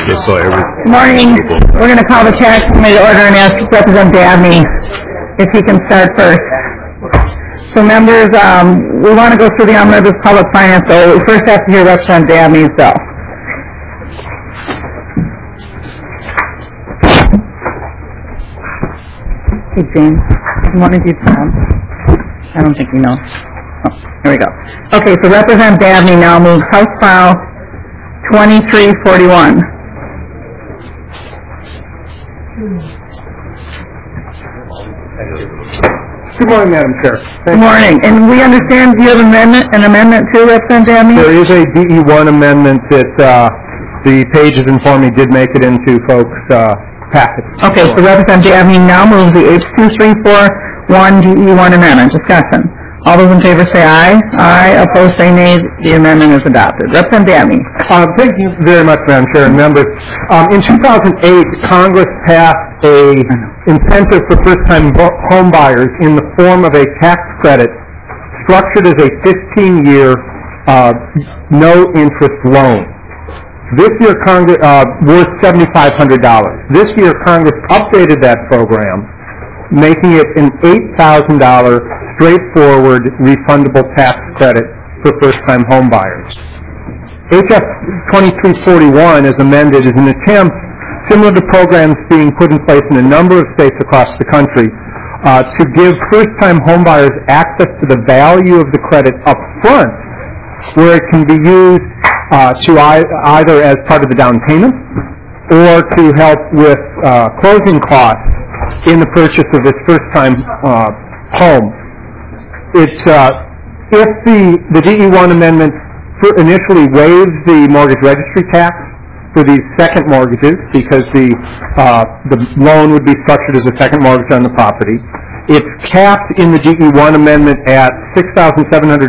Just so every Good morning. We're going to call the tax committee to order and ask Representative Dabney if he can start first. So members, we want to go through the omnibus public finance, so we first have to hear Representative Dabney's bill. Hey, James, you want to do Tom? I don't think he knows. Oh, here we go. Okay, so Representative Dabney now moves House File 2341. Good morning, Madam Chair. Good morning. And we understand you have an amendment too, Representative Dabney? There is a DE1 amendment that the pages inform me did make it into folks' packets. Okay, so Representative Dabney now moves the H2341 DE1 amendment. Discussion. All those in favor say aye. Aye. Opposed say nay. The amendment is adopted. Representative Dabney. Thank you very much, Madam Chair and members. In 2008, Congress passed a incentive for first-time home buyers in the form of a tax credit structured as a 15-year no-interest loan. This year, Congress worth $7,500. This year, Congress updated that program, making it an $8,000 straightforward refundable tax credit for first-time home buyers. H.F. 2341, as amended, is an attempt, similar to programs being put in place in a number of states across the country, to give first-time home buyers access to the value of the credit up front, where it can be used to either as part of the down payment or to help with closing costs in the purchase of this first-time home. It's if the DE1 amendment initially waives the mortgage registry tax for these second mortgages, because the loan would be structured as a second mortgage on the property. It's capped in the DE1 amendment at $6,750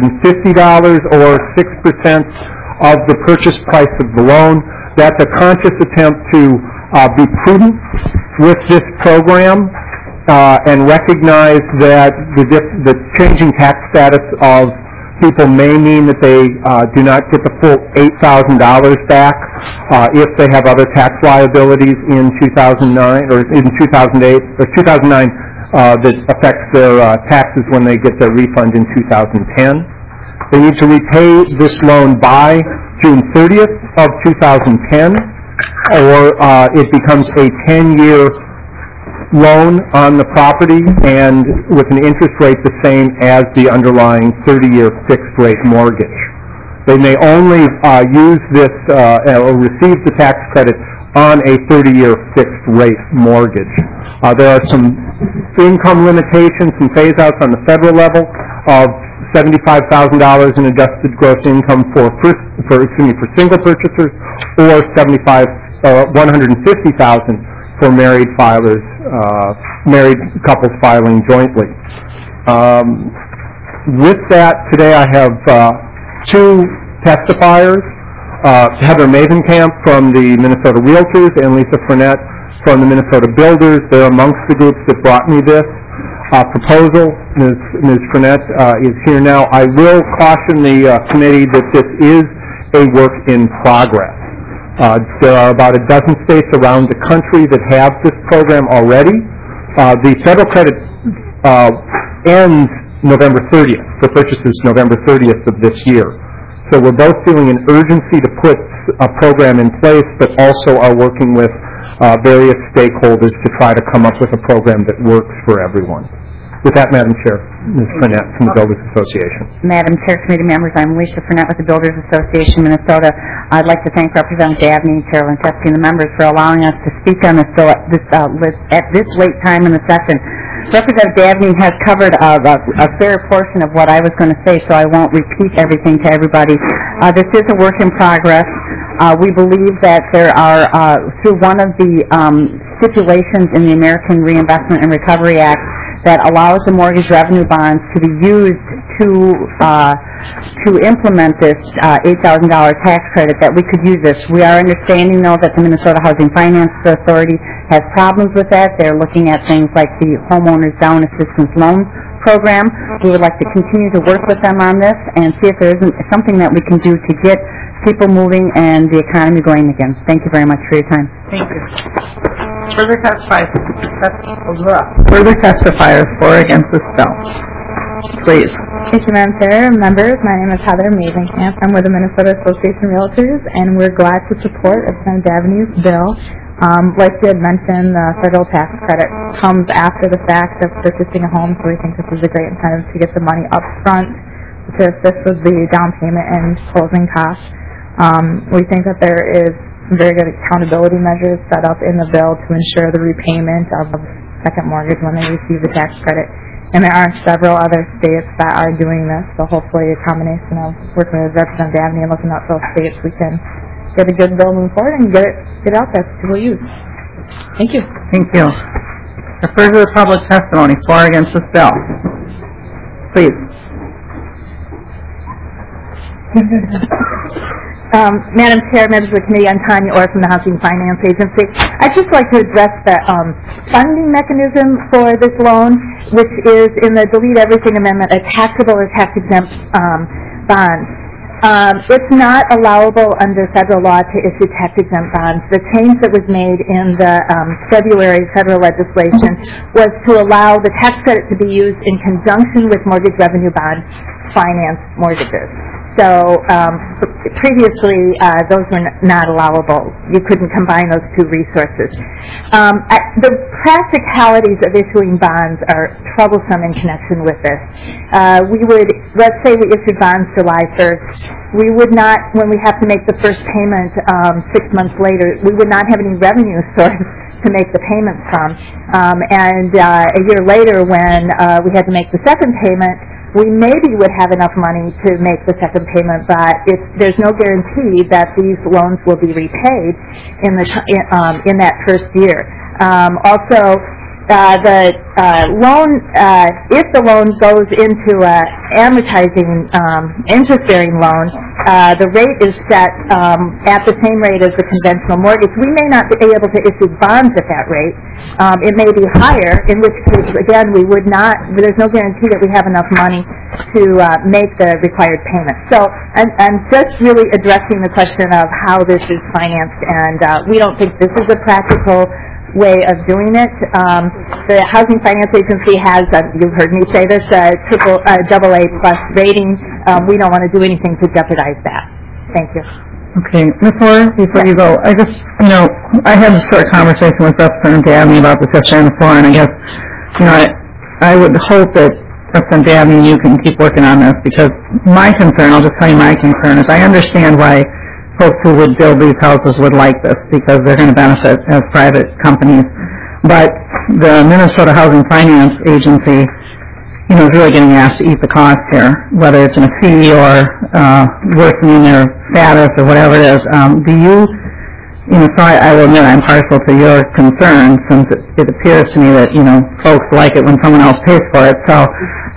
or 6% of the purchase price of the loan. That's a conscious attempt to be prudent with this program and recognize that the changing tax status of people may mean that they do not get the full $8,000 back if they have other tax liabilities in 2009 or in 2008 or 2009 that affects their taxes when they get their refund in 2010. They need to repay this loan by June 30th of 2010, or it becomes a 10-year loan on the property and with an interest rate the same as the underlying 30-year fixed-rate mortgage. They may only use this or receive the tax credit on a 30-year fixed-rate mortgage. There are some income limitations and phase-outs on the federal level of $75,000 in adjusted gross income for single purchasers, or $150,000 for married filers, married couples filing jointly. With that, today I have two testifiers, Heather Mavenkamp from the Minnesota Realtors and Lisa Frenette from the Minnesota Builders. They're amongst the groups that brought me this proposal. Ms. Frenette is here now. I will caution the committee that this is a work in progress. There are about a dozen states around the country that have this program already. The federal credit ends November 30th, for purchases November 30th of this year. So we're both feeling an urgency to put a program in place, but also are working with various stakeholders to try to come up with a program that works for everyone. With that, Madam Chair, Ms. Frenette from the Builders Association. Madam Chair, committee members, I'm Alicia Frenette with the Builders Association Minnesota. I'd like to thank Representative Dabney, Carolyn Teskey, and the members for allowing us to speak on this bill at this late time in the session. Representative Dabney has covered a fair portion of what I was going to say, so I won't repeat everything to everybody. This is a work in progress. We believe that there are, through one of the stipulations in the American Reinvestment and Recovery Act, that allows the mortgage revenue bonds to be used to implement this $8,000 tax credit, that we could use this. We are understanding, though, that the Minnesota Housing Finance Authority has problems with that. They're looking at things like the Homeowners Down Assistance Loan Program. We would like to continue to work with them on this and see if there isn't something that we can do to get people moving and the economy going again. Thank you very much for your time. Thank you. Further testifiers for or against this bill. Please. Thank you, Madam Chair. Members, my name is Heather Mazenkamp. I'm with the Minnesota Association of Realtors, and we're glad to support Representative Daveney's bill. Like you had mentioned, the federal tax credit comes after the fact of purchasing a home, so we think this is a great incentive to get the money up front to assist with the down payment and closing costs. We think that there is some very good accountability measures set up in the bill to ensure the repayment of a second mortgage when they receive the tax credit. And there are several other states that are doing this, so hopefully a combination of working with Representative Daveney and looking at those states, we can get a good bill moving forward and get it out there for people to use. Thank you. Thank you. Refer to the public testimony for or against this bill. Please. Madam Chair, members of the committee, I'm Tanya Orr from the Housing Finance Agency. I'd just like to address the funding mechanism for this loan, which is in the Delete Everything Amendment, a taxable or tax-exempt bond. It's not allowable under federal law to issue tax-exempt bonds. The change that was made in the February federal legislation was to allow the tax credit to be used in conjunction with mortgage revenue bond finance mortgages. So previously, those were not allowable. You couldn't combine those two resources. The practicalities of issuing bonds are troublesome in connection with this. Let's say we issued bonds July 1st. We would not, when we have to make the first payment 6 months later, we would not have any revenue source to make the payments from. And a year later, when we had to make the second payment, we maybe would have enough money to make the second payment, but there's no guarantee that these loans will be repaid in that first year. Also, the loan, if the loan goes into an amortizing interest-bearing loan, the rate is set at the same rate as the conventional mortgage. We may not be able to issue bonds at that rate. It may be higher, in which case, again, there's no guarantee that we have enough money to make the required payment. So I'm just really addressing the question of how this is financed, and we don't think this is a practical way of doing it. The Housing Finance Agency has, you've heard me say this, a AA plus rating. We don't want to do anything to jeopardize that. Thank you. Okay, Ms. Orr, before you go, I just, I had a short conversation with Representative Daveney about this yesterday on the floor, and I guess, I would hope that Representative Daveney and you can keep working on this, because my concern, I'll just tell you my concern, is I understand why folks who would build these houses would like this, because they're going to benefit as private companies. But the Minnesota Housing Finance Agency, is really getting asked to eat the cost here, whether it's in a fee or worsening their status or whatever it is. So I will admit I'm partial to your concern, since it appears to me that, folks like it when someone else pays for it. So,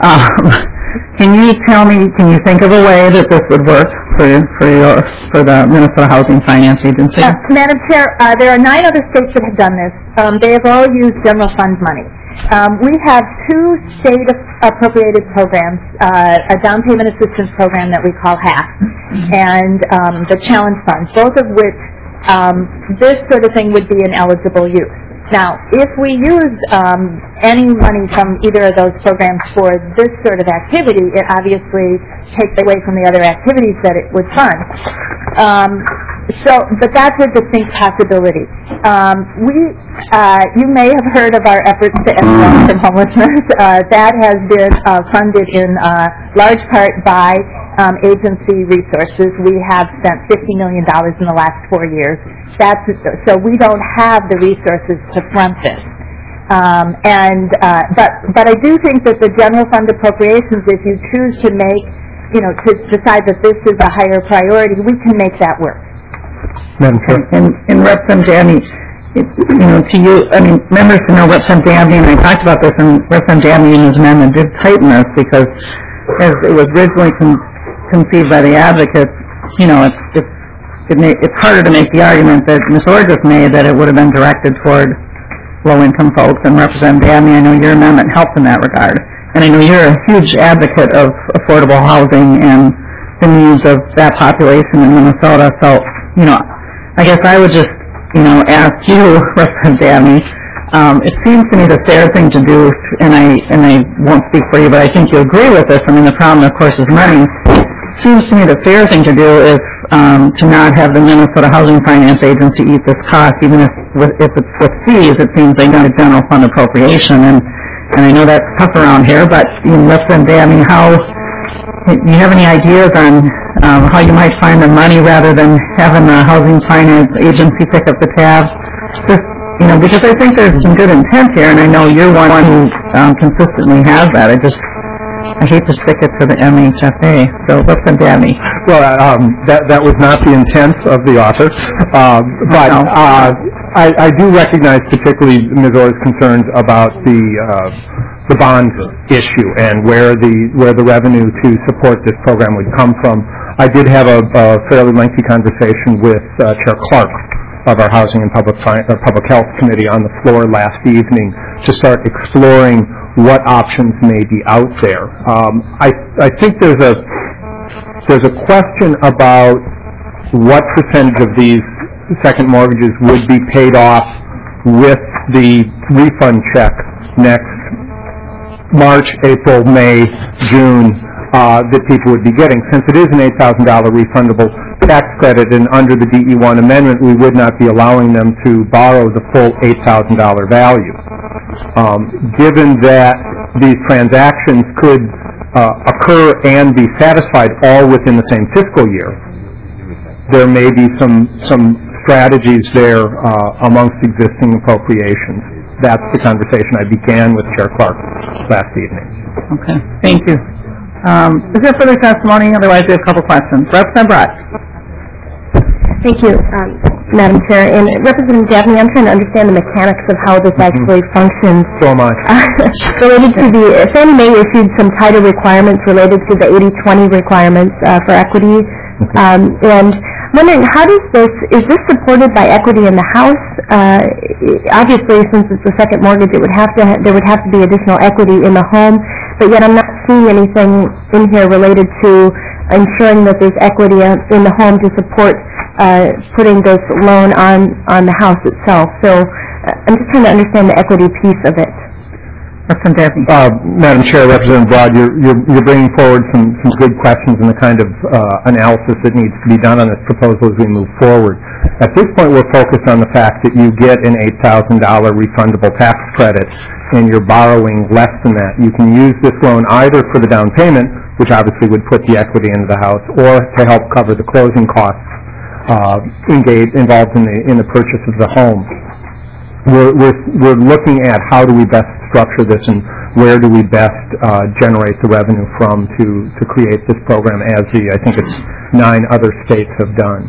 can you think of a way that this would work for the Minnesota Housing Finance Agency? Madam Chair, there are 9 other states that have done this. They have all used general fund money. We have 2 state-appropriated programs, a down payment assistance program that we call HAP, and the Challenge Fund, both of which this sort of thing would be an eligible use. Now, if we use any money from either of those programs for this sort of activity, it obviously takes away from the other activities that it would fund. But that's a distinct possibility. You may have heard of our efforts to end loans from homelessness. That has been funded in large part by agency resources. We have spent $50 million in the last 4 years. So we don't have the resources to front this. But I do think that the general fund appropriations, if you choose to to decide that this is a higher priority, we can make that work. Madam Chair. And Representative Daveney, to you, members who know Representative Daveney, and I talked about this, and Representative Daveney and his amendment did tighten this, because as it was originally conceived by the advocates, it's harder to make the argument that Ms. Orr just made, that it would have been directed toward low-income folks. And Representative Daveney, I know your amendment helped in that regard. And I know you're a huge advocate of affordable housing and the needs of that population in Minnesota. So, I guess I would just, ask you, Representative Dabney, it seems to me the fair thing to do, and I won't speak for you, but I think you agree with this. I mean, the problem, of course, is money. It seems to me the fair thing to do is to not have the Minnesota Housing Finance Agency eat this cost, even if it's with fees. It seems they got a general fund appropriation, and I know that's tough around here, but Representative Dabney, do you have any ideas on how you might find the money rather than having the Housing Finance Agency pick up the tab? Just, because I think there's some good intent here, and I know you're one who consistently has that. I hate to stick it to the MHFA. So, Representative Dabney. Well, that was not the intent of the author, but I do recognize particularly Ms. Orr's concerns about the bond issue and where the revenue to support this program would come from. I did have a fairly lengthy conversation with Chair Clark of our Housing and Public Health Committee on the floor last evening to start exploring what options may be out there. I think there's a question about what percentage of these second mortgages would be paid off with the refund check next March, April, May, June that people would be getting. Since it is an $8,000 refundable tax credit, and under the DE1 amendment, we would not be allowing them to borrow the full $8,000 value. Given that these transactions could occur and be satisfied all within the same fiscal year, there may be some strategies there amongst existing appropriations. That's the conversation I began with Chair Clark last evening. Okay, thank you. Is there further testimony? Otherwise, we have a couple questions. Representative Brott. Thank you, Madam Chair. And Representative Dabney, I'm trying to understand the mechanics of how this actually functions. So am I. Related to Fannie Mae issued some tighter requirements related to the 80-20 requirements for equity. And I'm wondering, is this supported by equity in the house? Obviously, since it's a second mortgage, there would have to be additional equity in the home, but yet I'm not seeing anything in here related to ensuring that there's equity in the home to support putting this loan on the house itself. So I'm just trying to understand the equity piece of it. Madam Chair, Representative Broad, you're bringing forward some good questions and the kind of analysis that needs to be done on this proposal as we move forward. At this point, we're focused on the fact that you get an $8,000 refundable tax credit and you're borrowing less than that. You can use this loan either for the down payment, which obviously would put the equity into the house, or to help cover the closing costs involved in the purchase of the home. We're looking at how do we best structure this and where do we best generate the revenue from to create this program as I think it's 9 other states have done.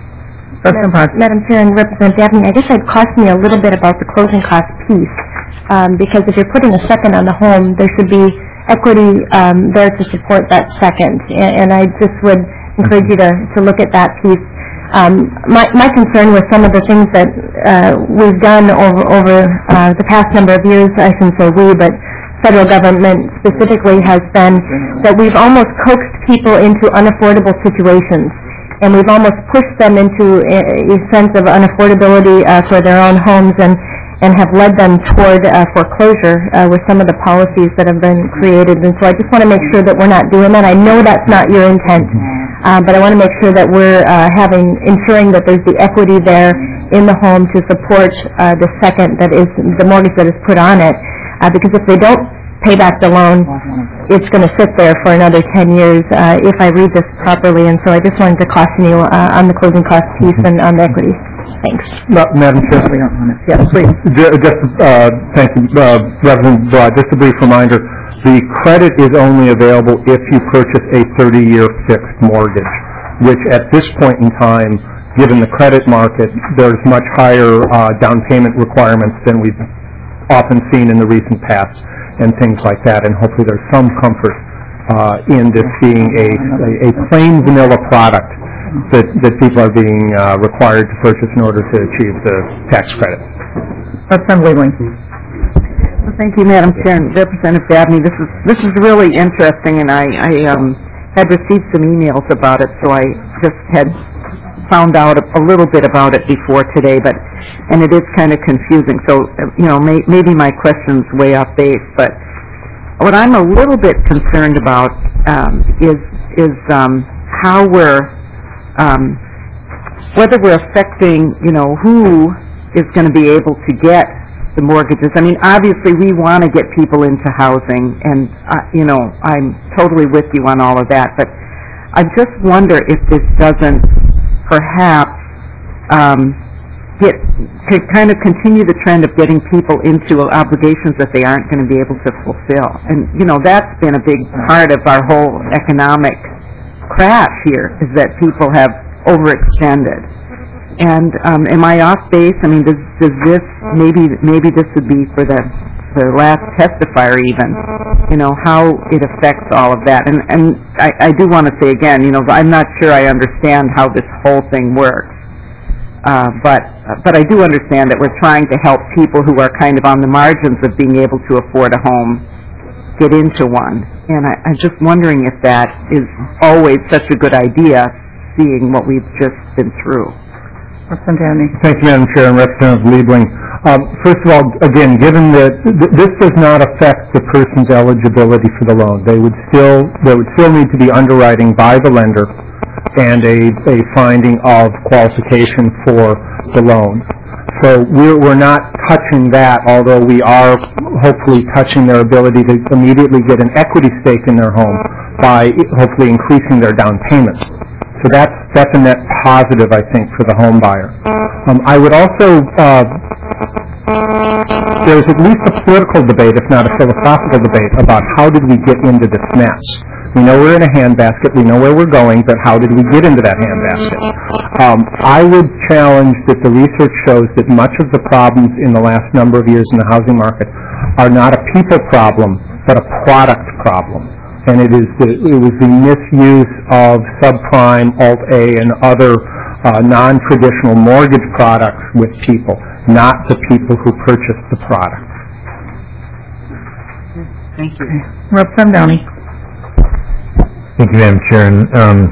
Madam Chair and Representative Dabney, I guess I'd caution you a little bit about the closing cost piece, because if you're putting a second on the home, there should be equity there to support that second, and I just would encourage you to look at that piece. My concern with some of the things that we've done over the past number of years, I shouldn't say we, but federal government specifically, has been that we've almost coaxed people into unaffordable situations, and we've almost pushed them into a sense of unaffordability for their own homes and have led them toward foreclosure with some of the policies that have been created. And so I just want to make sure that we're not doing that. I know that's not your intent. But I want to make sure that we're ensuring that there's the equity there in the home to support the second, that is the mortgage that is put on it. Because if they don't pay back the loan, it's going to sit there for another 10 years if I read this properly. And so I just wanted to caution you on the closing cost piece and on the equity. Thanks. Madam Chair. Yes, please. Thank you, Representative Broad. Just a brief reminder. The credit is only available if you purchase a 30-year fixed mortgage, which at this point in time, given the credit market, there's much higher down payment requirements than we've often seen in the recent past and things like that, and hopefully there's some comfort in this being a plain vanilla product that people are being required to purchase in order to achieve the tax credit. Representative Wheeling. Thank you, Madam Chair and Representative Dabney. This is really interesting, and I had received some emails about it, so I just had found out a little bit about it before today, and it is kind of confusing. So, maybe my question's way off base, but what I'm a little bit concerned about is how whether we're affecting, who is going to be able to get the mortgages. I mean, obviously we want to get people into housing, and, I'm totally with you on all of that, but I just wonder if this doesn't perhaps could kind of continue the trend of getting people into obligations that they aren't going to be able to fulfill. And, that's been a big part of our whole economic crash here, is that people have overextended. And am I off base? I mean, does this, maybe this would be for the last testifier even, how it affects all of that. And I do want to say again, I'm not sure I understand how this whole thing works. But I do understand that we're trying to help people who are kind of on the margins of being able to afford a home get into one. And I'm just wondering if that is always such a good idea, seeing what we've just been through. Thank you, Madam Chair and Representative Liebling. First of all, again, given that this does not affect the person's eligibility for the loan, there would still need to be underwriting by the lender and a finding of qualification for the loan. So we're not touching that, although we are hopefully touching their ability to immediately get an equity stake in their home by hopefully increasing their down payment. So that's a net positive, I think, for the home buyer. I would also, there's at least a political debate, if not a philosophical debate, about how did we get into this mess. We know we're in a handbasket, we know where we're going, but how did we get into that handbasket? I would challenge that the research shows that much of the problems in the last number of years in the housing market are not a people problem, but a product problem. And it was the misuse of subprime, Alt-A, and other non-traditional mortgage products with people, not the people who purchased the product. Thank you. Representative Downey. Thank you, Madam Chair. And,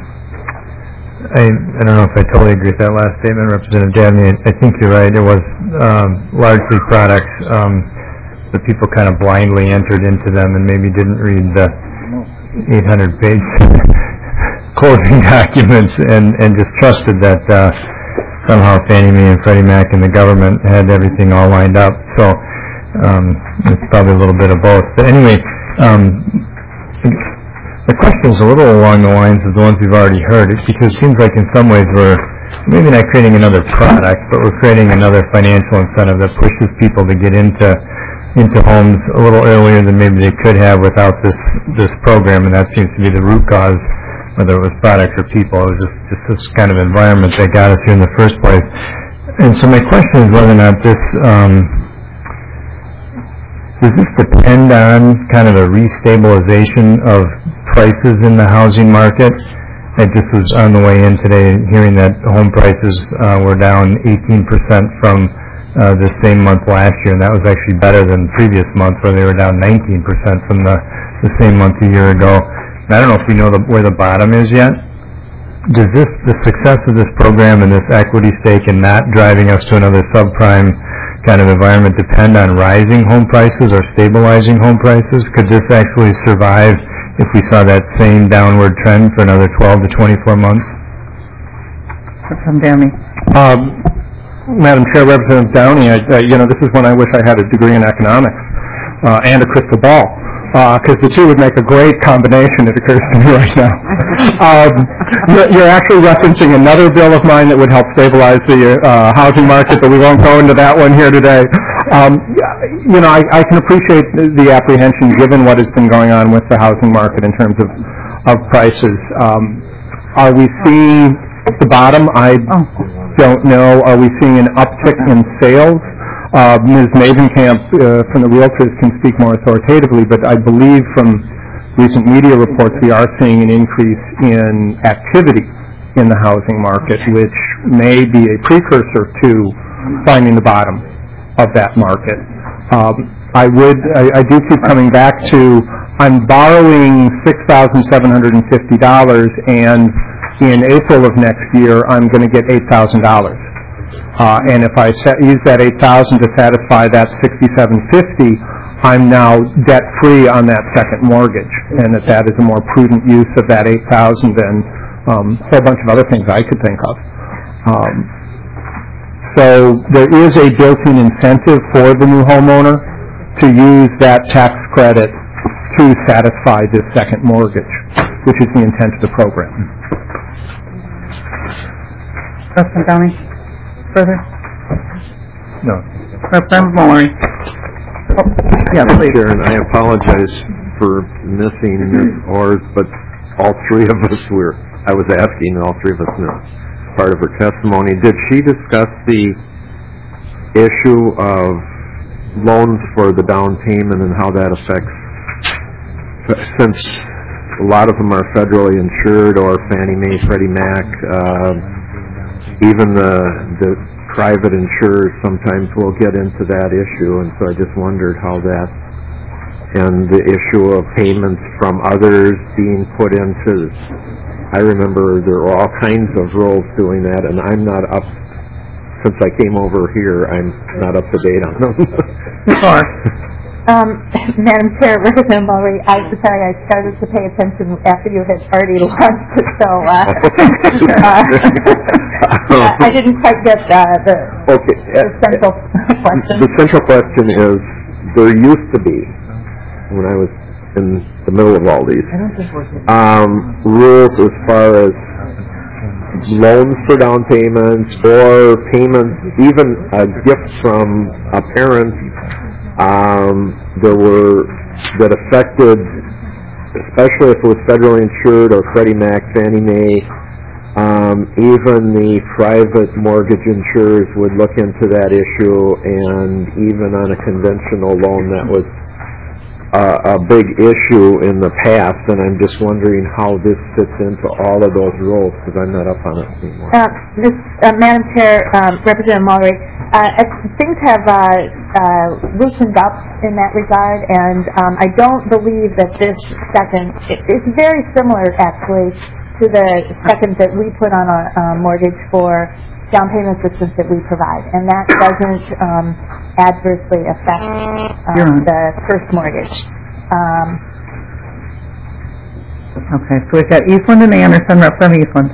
I don't know if I totally agree with that last statement, Representative Dabney. I think you're right. It was largely products, but people kind of blindly entered into them and maybe didn't read the 800-page closing documents and just trusted that somehow Fannie Mae and Freddie Mac and the government had everything all lined up. So it's probably a little bit of both. But anyway, the question is a little along the lines of the ones we've already heard, because it seems like in some ways we're maybe not creating another product, but we're creating another financial incentive that pushes people to get into homes a little earlier than maybe they could have without this program, and that seems to be the root cause, whether it was products or people. It was just this kind of environment that got us here in the first place. And so my question is whether or not this does this depend on kind of a restabilization of prices in the housing market? I just was on the way in today hearing that home prices were down 18% from this same month last year, and that was actually better than the previous month where they were down 19% from the same month a year ago. And I don't know if we know where the bottom is yet. Does the success of this program and this equity stake and not driving us to another subprime kind of environment depend on rising home prices or stabilizing home prices? Could this actually survive if we saw that same downward trend for another 12 to 24 months? From Downey. Madam Chair, Representative Downey, this is when I wish I had a degree in economics and a crystal ball, because the two would make a great combination, it occurs to me right now. You're actually referencing another bill of mine that would help stabilize the housing market, but we won't go into that one here today. I can appreciate the apprehension given what has been going on with the housing market in terms of prices. Are we seeing the bottom? I don't know. Are we seeing an uptick in sales? Ms. Mavenkamp from the Realtors can speak more authoritatively, but I believe from recent media reports we are seeing an increase in activity in the housing market, which may be a precursor to finding the bottom of that market. I do keep coming back to I'm borrowing $6,750, and in April of next year, I'm going to get $8,000. And if I use that $8,000 to satisfy that $6,750, I'm now debt-free on that second mortgage, and that is a more prudent use of that $8,000 than a whole bunch of other things I could think of. So there is a built-in incentive for the new homeowner to use that tax credit to satisfy this second mortgage, which is the intent of the program. Councilman Downey, further? No. Representative Mallory. Yeah, please. Sharon, I apologize for missing Ms. Orr's, but all three of us I was asking, and all three of us missed part of her testimony. Did she discuss the issue of loans for the down payment and how that affects, since a lot of them are federally insured or Fannie Mae, Freddie Mac, even the private insurers sometimes will get into that issue, and so I just wondered how that, and the issue of payments from others being put into, I remember there were all kinds of rules doing that, and I'm not up, since I came over here, I'm not up to date on them. Madam Chair, Representative Mullery, I'm sorry, I started to pay attention after you had already launched it, so I didn't quite get the central question. The central question is, there used to be, when I was in the middle of all these, rules as far as loans for down payments or payments, even a gift from a parent, that affected, especially if it was federally insured or Freddie Mac, Fannie Mae, even the private mortgage insurers would look into that issue, and even on a conventional loan that was a big issue in the past, and I'm just wondering how this fits into all of those rules, because I'm not up on it anymore. Madam Chair, Representative Mullery, things have loosened up in that regard, and I don't believe that this second, it's very similar actually to the second that we put on a mortgage for down payment assistance that we provide, and that doesn't adversely affect the first mortgage. Okay, so we've got Eastland and Anderson. Representative Eastland.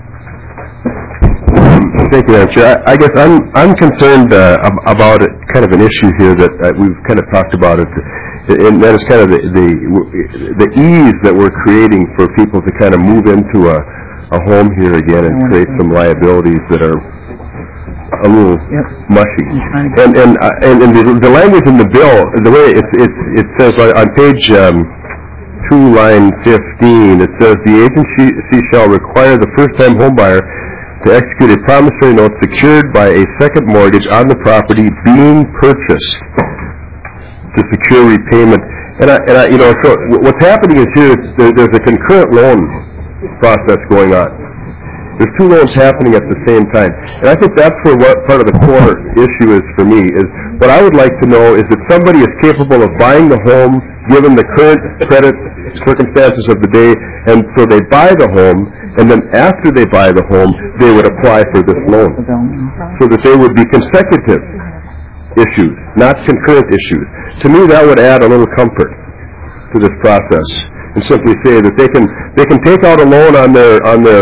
Thank you, Madam Chair. I guess I'm concerned about kind of an issue here that we've kind of talked about it, and that is kind of the ease that we're creating for people to kind of move into a home here again and create some liabilities that are a little mushy. And the language in the bill, the way it says on page 2, line 15, it says the agency shall require the first-time homebuyer to execute a promissory note secured by a second mortgage on the property being purchased to secure repayment. And so what's happening is here, there's a concurrent loan process going on. There's two loans happening at the same time. And I think that's where what part of the core issue is for me, is what I would like to know is if somebody is capable of buying the home given the current credit circumstances of the day, and so they buy the home, and then after they buy the home, they would apply for this loan. So that they would be consecutive issues, not concurrent issues. To me, that would add a little comfort to this process, and simply say that they can take out a loan on their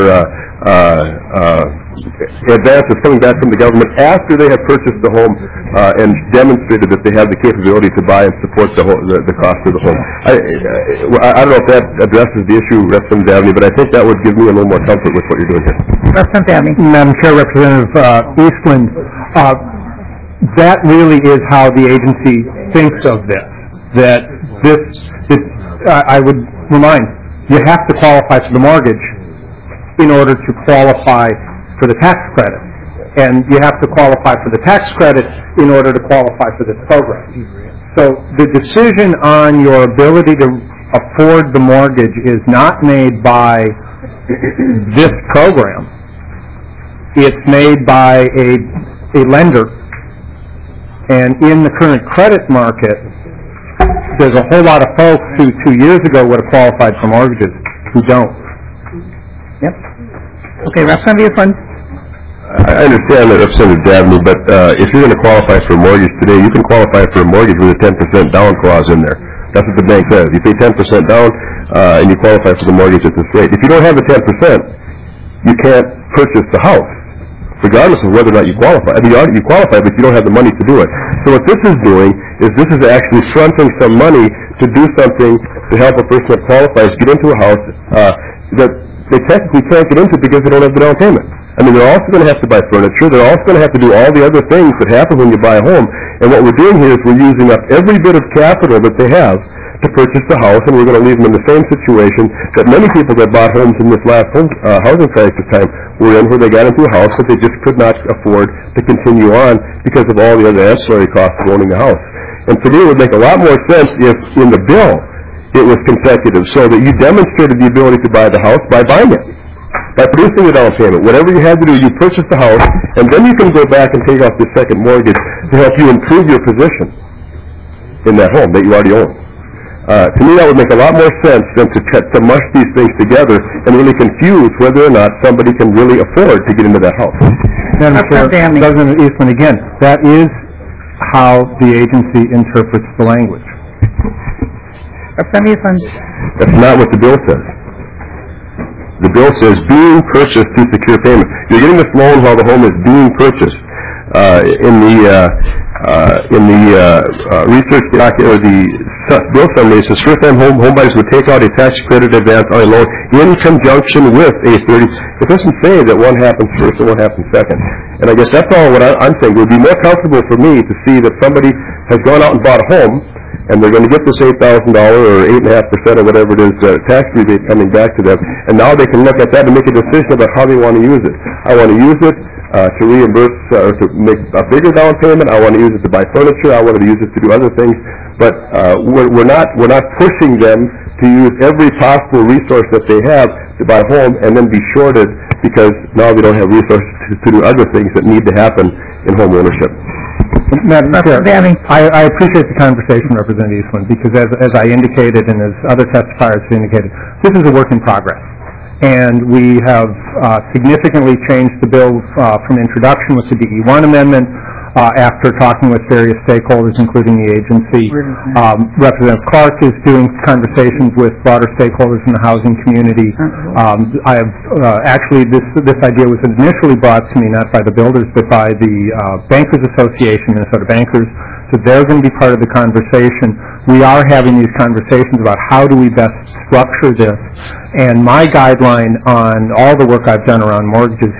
advances coming back from the government after they have purchased the home and demonstrated that they have the capability to buy and support the cost of the home. I don't know if that addresses the issue, Representative Dabney, but I think that would give me a little more comfort with what you're doing here. Representative Dabney. Madam Chair, Representative Eastland, that really is how the agency thinks of this. That I would remind, you have to qualify for the mortgage in order to qualify for the tax credit. And you have to qualify for the tax credit in order to qualify for this program. So the decision on your ability to afford the mortgage is not made by this program. It's made by a lender. And in the current credit market, there's a whole lot of folks who 2 years ago would have qualified for mortgages who don't. Yep. Okay, Representative Eastland. I understand that, Representative Dabney, but if you're going to qualify for a mortgage today, you can qualify for a mortgage with a 10% down clause in there. That's what the bank says. You pay 10% down, and you qualify for the mortgage at this rate. If you don't have the 10%, you can't purchase the house, regardless of whether or not you qualify. I mean, you qualify, but you don't have the money to do it. So what this is doing is this is actually fronting some money to do something to help a person that qualifies get into a house that they technically can't get into because they don't have the down payment. I mean, they're also going to have to buy furniture. They're also going to have to do all the other things that happen when you buy a home. And what we're doing here is we're using up every bit of capital that they have to purchase the house, and we're going to leave them in the same situation that many people that bought homes in this last housing crisis time were in, where they got into a house that they just could not afford to continue on because of all the other ancillary costs of owning the house. And to me, it would make a lot more sense if in the bill it was consecutive, so that you demonstrated the ability to buy the house by buying it. By producing a down payment. Whatever you had to do, you purchase the house, and then you can go back and take out the second mortgage to help you improve your position in that home that you already own. To me, that would make a lot more sense than to mush these things together and really confuse whether or not somebody can really afford to get into that house. Madam Chair, President Eastland, again, that is how the agency interprets the language. Representative Eastland. That's not what the bill says. The bill says being purchased through secure payment. You're getting this loan while the home is being purchased. In the research document, or the bill summary, it says first-time home buyers would take out a tax credit advance on a loan in conjunction with a 30. It doesn't say that one happens first and one happens second. And I guess that's all what I'm saying. It would be more comfortable for me to see that somebody has gone out and bought a home, and they're going to get this $8,000 or 8.5% or whatever it is tax rebate coming back to them, and now they can look at that and make a decision about how they want to use it. I want to use it to reimburse or to make a bigger down payment. I want to use it to buy furniture. I want to use it to do other things. But we're not pushing them to use every possible resource that they have to buy a home and then be shorted because now they don't have resources to do other things that need to happen in home ownership. Madam Chair, I appreciate the conversation, Representative Eastland, because as I indicated and as other testifiers indicated, this is a work in progress. And we have significantly changed the bill from introduction with the DE1 amendment after talking with various stakeholders, including the agency. Representative Clark is doing conversations with broader stakeholders in the housing community. I have actually this idea was initially brought to me not by the builders but by the Bankers Association, Minnesota Bankers. So they're going to be part of the conversation. We are having these conversations about how do we best structure this. And my guideline on all the work I've done around mortgages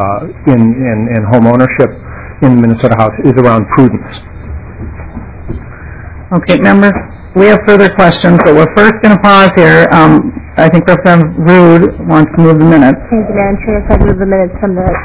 in home ownership in the Minnesota House is around prudence. Okay, members, we have further questions, but we're first going to pause here. I think Representative Rude wants to move the minutes. Thank you, Madam Chair. I move the minutes from the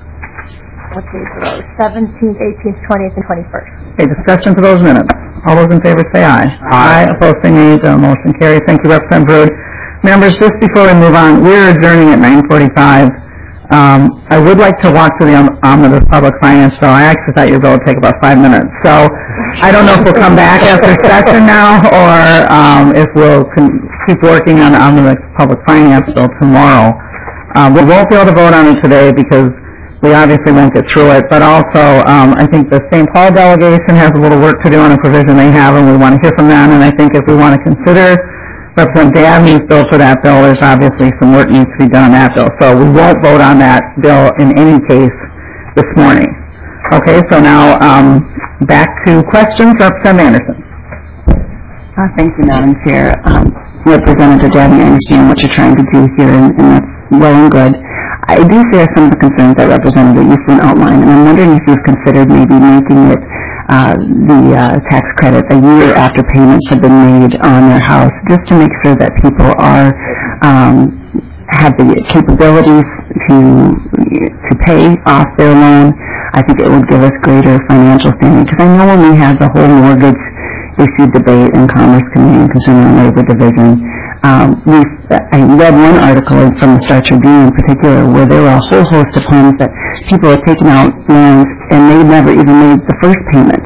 17th, 18th, 20th, and 21st. Okay, discussion for those minutes. All those in favor say aye. Aye. Opposed say nay. The motion carries. Thank you, Representative Rude. Members, just before we move on, we're adjourning at 9:45. I would like to walk through the omnibus public finance bill. I actually thought your bill would take about 5 minutes. So I don't know if we'll come back after session now or if we'll keep working on the omnibus public finance bill tomorrow. We won't be able to vote on it today because we obviously won't get through it. But also, I think the St. Paul delegation has a little work to do on a provision they have, and we want to hear from them. And I think if we want to consider Representative Dabney's bill for that bill, there's obviously some work needs to be done on that bill. So we won't vote on that bill in any case this morning. Okay, so now back to questions. Representative Anderson. Thank you, Madam Chair. Representative Dabney, I understand what you're trying to do here, and that's well and good. I do share some of the concerns that Representative Eastland outlined, and I'm wondering if you've considered maybe making it the tax credit a year after payments have been made on their house, just to make sure that people are have the capabilities to pay off their loan. I think it would give us greater financial standing, because I know when we had the whole mortgage issue debate in Commerce Committee and Consumer and Labor Division, I read one article from the Star Tribune in particular where there were a whole host of homes that people had taken out loans and they never even made the first payment.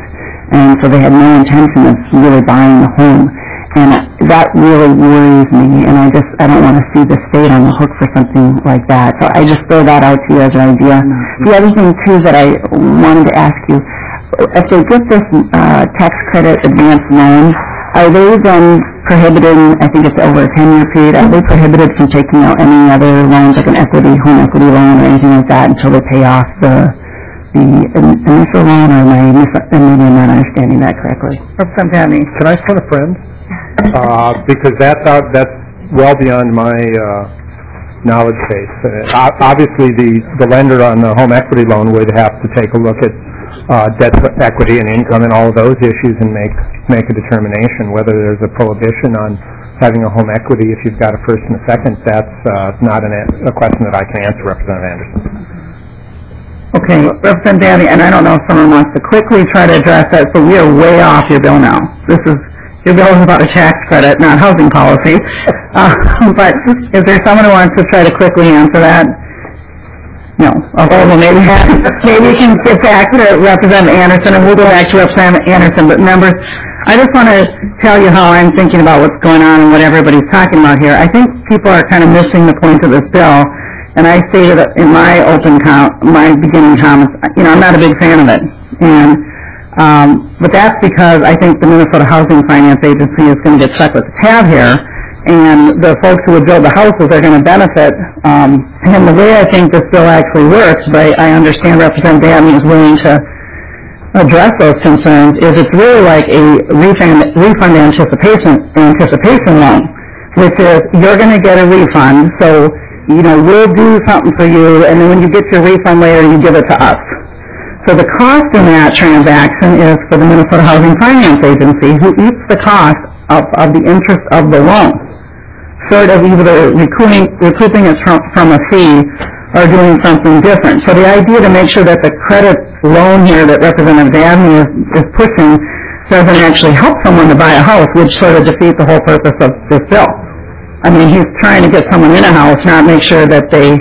and so they had no intention of really buying the home. And that really worries me, and I don't want to see the state on the hook for something like that. So I just throw that out to you as an idea. The other thing, too, that I wanted to ask you, if they get this tax credit advance loan, are they then prohibited, I think it's over a 10-year period, are they prohibited from taking out any other loans, like an home equity loan or anything like that, until they pay off the initial loan, or maybe I'm not understanding that correctly? Can I phone a friend? Because that's well beyond my knowledge base. Obviously, the lender on the home equity loan would have to take a look at debt to equity and income and all of those issues and make a determination whether there's a prohibition on having a home equity if you've got a first and a second. That's not a question that I can answer, Representative Anderson. Okay, Representative Danny, and I don't know if someone wants to quickly try to address that. So we are way off your bill now. Your bill is about a tax credit, not housing policy. But is there someone who wants to try to quickly answer that? No. Okay, well maybe you can get back to Representative Anderson, and we'll go back to Representative Anderson. But members, I just want to tell you how I'm thinking about what's going on and what everybody's talking about here. I think people are kind of missing the point of this bill. And I stated in my my beginning comments, I'm not a big fan of it. And but that's because I think the Minnesota Housing Finance Agency is going to get stuck with the tab here, and the folks who would build the houses are going to benefit. And the way I think this bill actually works, but I understand Representative Dabney is willing to address those concerns, is it's really like a refund anticipation loan, which is you're going to get a refund, so we'll do something for you, and then when you get your refund later, you give it to us. So the cost in that transaction is for the Minnesota Housing Finance Agency, who eats the cost of the interest of the loan, sort of either recouping it from a fee or doing something different. So the idea to make sure that the credit loan here that Representative Dabney is pushing doesn't actually help someone to buy a house, would sort of defeat the whole purpose of this bill. I mean, he's trying to get someone in a house, not make sure that they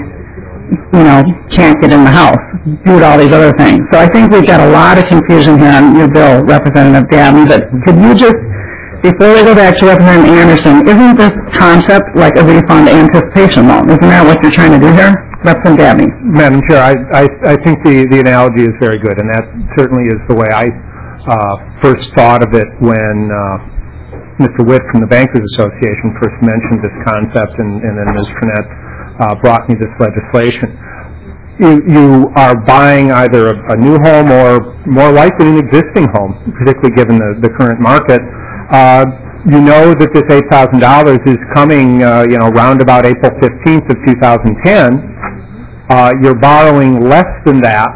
can't get in the house, do all these other things. So I think we've got a lot of confusion here on your bill, Representative Dabney, but could you just, before we go back to Representative Anderson, isn't this concept like a refund anticipation loan? Isn't that what you're trying to do here? Representative Dabney. Madam Chair, I think the analogy is very good, and that certainly is the way I first thought of it when Mr. Witt from the Bankers Association first mentioned this concept, and then Ms. Frenette brought me this legislation. You are buying either a new home or more likely an existing home, particularly given the current market. You know that this $8,000 is coming, round about April 15th of 2010. You're borrowing less than that,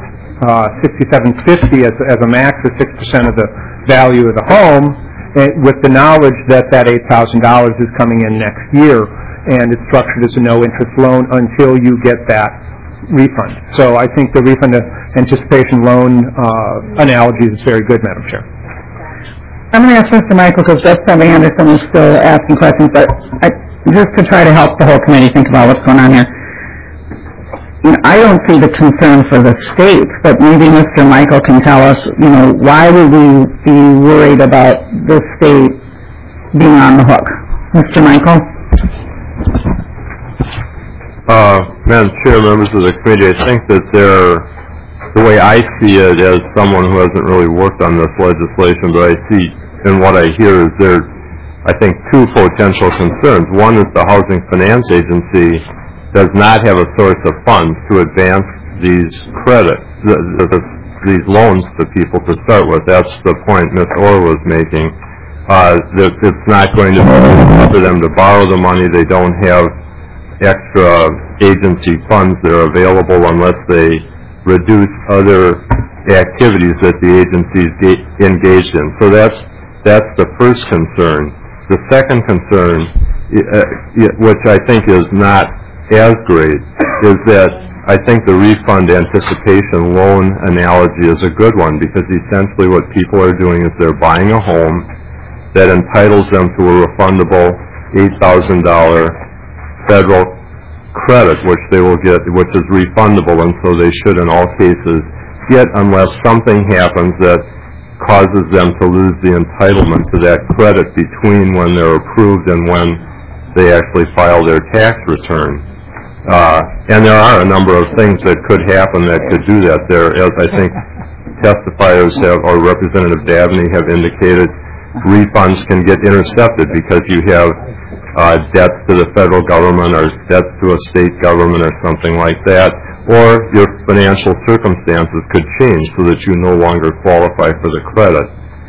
$6,750 as a max or 6% of the value of the home, with the knowledge that $8,000 is coming in next year, and it's structured as a no-interest loan until you get that refund. So I think the refund anticipation loan analogy is very good, Madam Chair. I'm going to ask Mr. Michael, because Representative Anderson is still asking questions, but just to try to help the whole committee think about what's going on here. I don't see the concern for the state, but maybe Mr. Michael can tell us, why would we be worried about the state being on the hook? Mr. Michael? Madam Chair, members of the committee, I think that the way I see it as someone who hasn't really worked on this legislation, but I see and what I hear is there, I think, two potential concerns. One is the Housing Finance Agency does not have a source of funds to advance these credits, these loans to people to start with. That's the point Ms. Orr was making. That it's not going to be easy for them to borrow the money. They don't have extra agency funds that are available unless they reduce other activities that the agency is engaged in. So that's the first concern. The second concern, which I think is not as great, is that I think the refund anticipation loan analogy is a good one, because essentially what people are doing is they're buying a home that entitles them to a refundable $8,000 federal credit, which they will get, which is refundable, and so they should in all cases get, unless something happens that causes them to lose the entitlement to that credit between when they're approved and when they actually file their tax return. And there are a number of things that could happen that could do that. There, as I think testifiers have, or Representative Dabney have indicated, refunds can get intercepted because you have debts to the federal government or debts to a state government or something like that, or your financial circumstances could change so that you no longer qualify for the credit.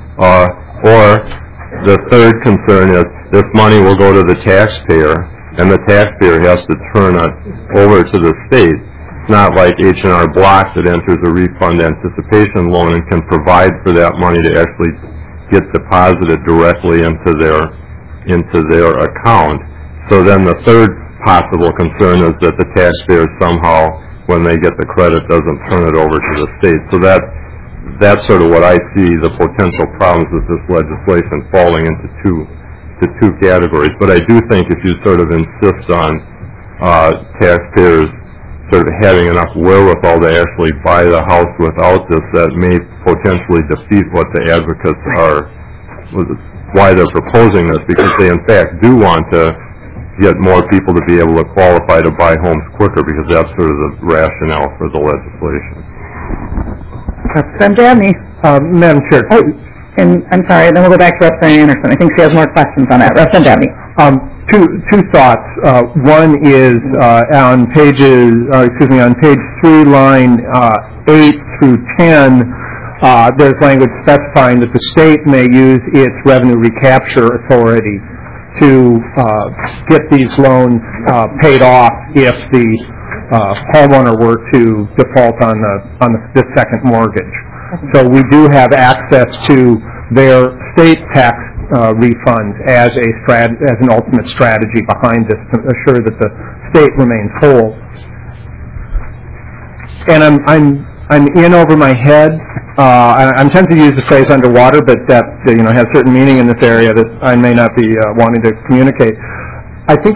Or the third concern is this money will go to the taxpayer, and the taxpayer has to turn it over to the state. It's not like H&R Block that enters a refund anticipation loan and can provide for that money to actually get deposited directly into their account. So then the third possible concern is that the taxpayer somehow, when they get the credit, doesn't turn it over to the state. So that's sort of what I see the potential problems with this legislation, falling into two categories. But I do think if you sort of insist on taxpayers sort of having enough wherewithal to actually buy the house without this, that may potentially defeat what the advocates are, why they're proposing this, because they in fact do want to get more people to be able to qualify to buy homes quicker, because that's sort of the rationale for the legislation. Representative Dabney. Madam Chair. And I'm sorry, then we'll go back to Representative Anderson. I think she has more questions on that. Representative Dabney. Two thoughts. One is on page 3, line 8 through 10. There's language specifying that the state may use its revenue recapture authority to get these loans paid off if the homeowner were to default on the second mortgage. So we do have access to their state tax refunds as an ultimate strategy behind this to assure that the state remains whole. And I'm in over my head. I'm tempted to use the phrase underwater, but that has certain meaning in this area that I may not be wanting to communicate. I think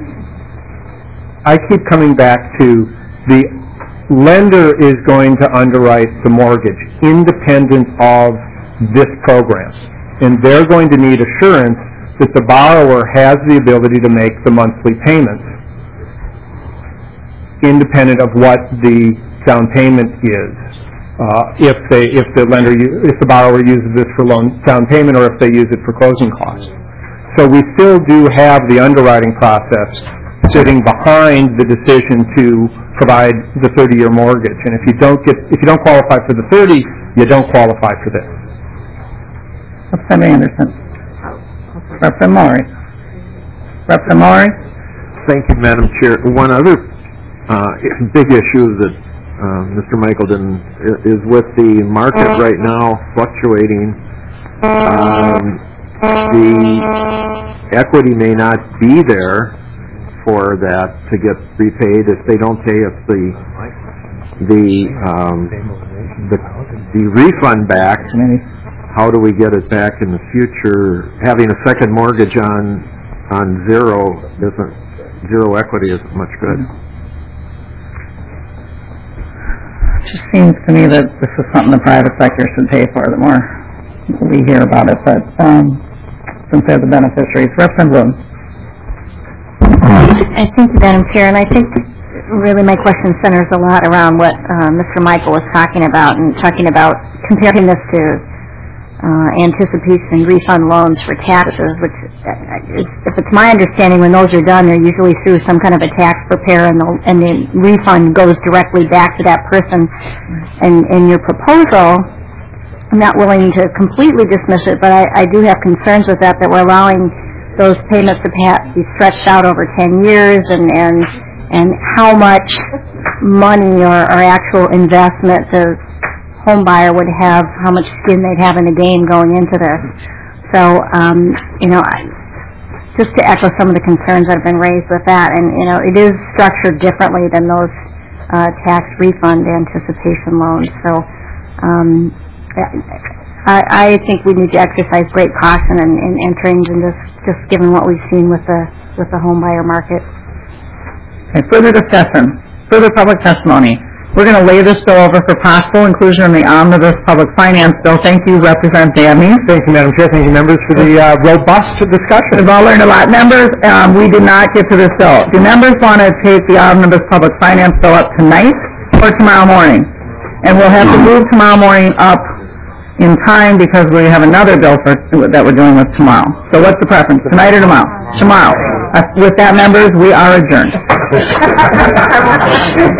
I keep coming back to the lender is going to underwrite the mortgage independent of this program, and they're going to need assurance that the borrower has the ability to make the monthly payments independent of what the down payment is. If the borrower uses this for down payment, or if they use it for closing costs. So we still do have the underwriting process sitting behind the decision to provide the 30-year mortgage. And if you don't qualify for the 30, you don't qualify for this. Representative Anderson. Representative Maury. Representative Maury. Thank you, Madam Chair. One other big issue that Mr. Michaelden is with the market right now fluctuating. The equity may not be there for that to get repaid. If they don't pay us the refund back, how do we get it back in the future? Having a second mortgage on zero equity isn't much good. It just seems to me that this is something the private sector should pay for. The more we hear about it, but since they're the beneficiaries. Representative Bloom. I think, Madam Chair, and I think really my question centers a lot around what Mr. Michael was talking about, and talking about comparing this to anticipation refund loans for taxes, which, if it's my understanding, when those are done, they're usually through some kind of a tax preparer, and the refund goes directly back to that person. And in your proposal, I'm not willing to completely dismiss it, but I do have concerns with that we're allowing those payments to be stretched out over 10 years, and how much money or actual investment the home buyer would have, how much skin they'd have in the game going into this. So, just to echo some of the concerns that have been raised with that, and it is structured differently than those tax refund anticipation loans. So, I think we need to exercise great caution in entering into this, just given what we've seen with the home buyer market. Okay, further discussion, further public testimony. We're going to lay this bill over for possible inclusion in the omnibus public finance bill. Thank you, Representative Dabney. Thank you, Madam Chair. Thank you, members, for the robust discussion. We've all learned a lot. Members, we did not get to this bill. Do members want to take the omnibus public finance bill up tonight or tomorrow morning? And we'll have to move tomorrow morning up in time because we have another bill that we're dealing with tomorrow. So what's the preference, tonight or tomorrow? Tomorrow. With that, members, we are adjourned.